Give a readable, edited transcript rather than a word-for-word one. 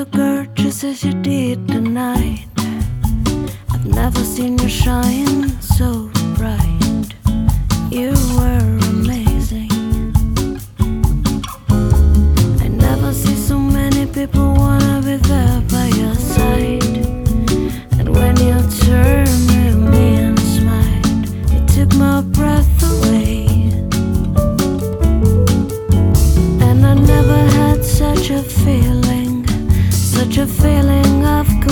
look gorgeous as you did tonight. I've never seen you shine so bright. You were amazing. I never see so many people wanna be there by your side. And when you turned to me and smiled, it took my breath away. And I never had such a feeling of